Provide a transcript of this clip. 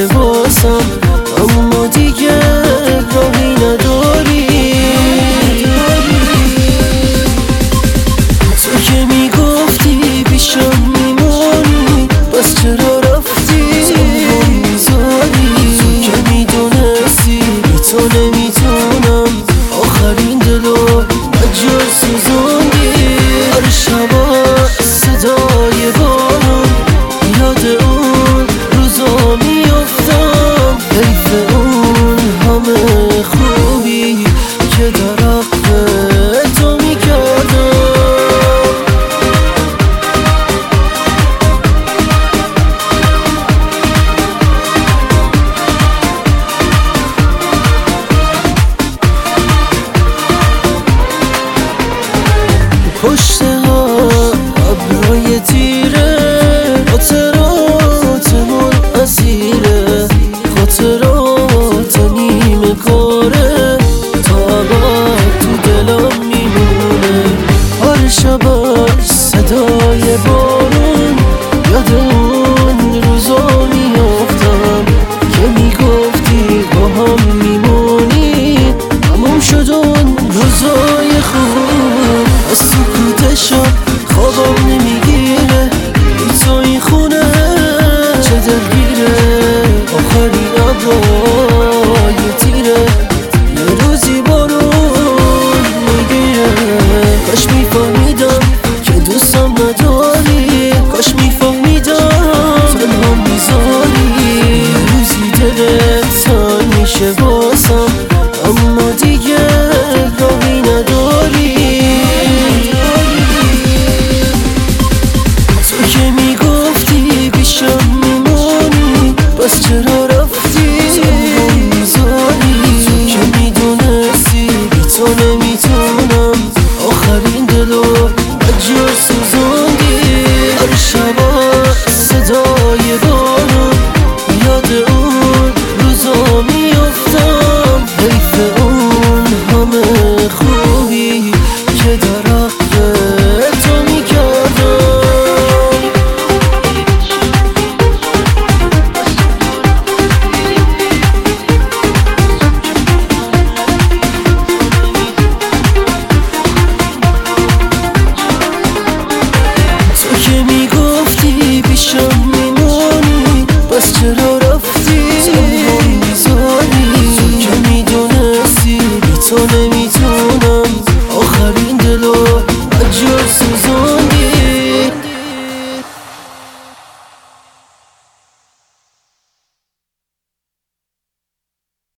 میشه واسم، اما دیگه راهی نداری. تو که میگفتی پیشم میمونی، بس چرا رفتی تنها میذاری؟ تو که میدونستی بی تو نمیتونم، آخرین دلو مجال سوزوندی. هر شبا صدای بارون یاد اون روزا میافتم، حیف اون همه خوبی که در حق تو میکردم. پشت ها ابرای تیره، خاطراتمون اسیره، خاطرات نیمه کاره، تا ابد تو دلم میمونه. هر شب صدای بارون یاد اون روزا میافتم که میگفتی با هم میمونی. تموم شد اون روزای خوب، از سکوت شب خوابم نمیگیره. بی تو این خونه چه دلگیره، آخرین ابرای تیره یه روزی بارون میگیره. کاش میفهمیدم که دوستم نداری، کاش میفهمیدم تنها میذاری. یه روزی دلت تنگ میشه واسم، اما دیگه راهی نداری. تو که میگفتی پیشم میمونی، بس چرا رفتی